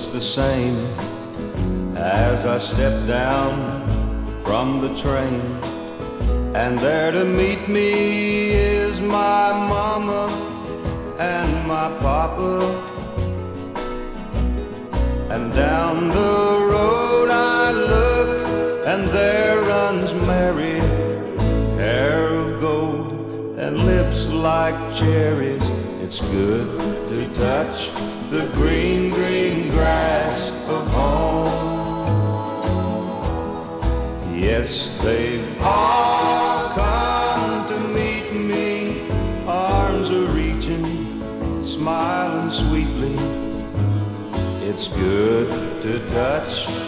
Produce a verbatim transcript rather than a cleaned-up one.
the same as I step down from the train. And there to meet me is my mama and my papa. And down the road I look, and there runs Mary, hair of gold and lips like cherries. It's good to touch the green, green grass of home. Yes, they've all come to meet me, arms are reaching, smiling sweetly. It's good to touch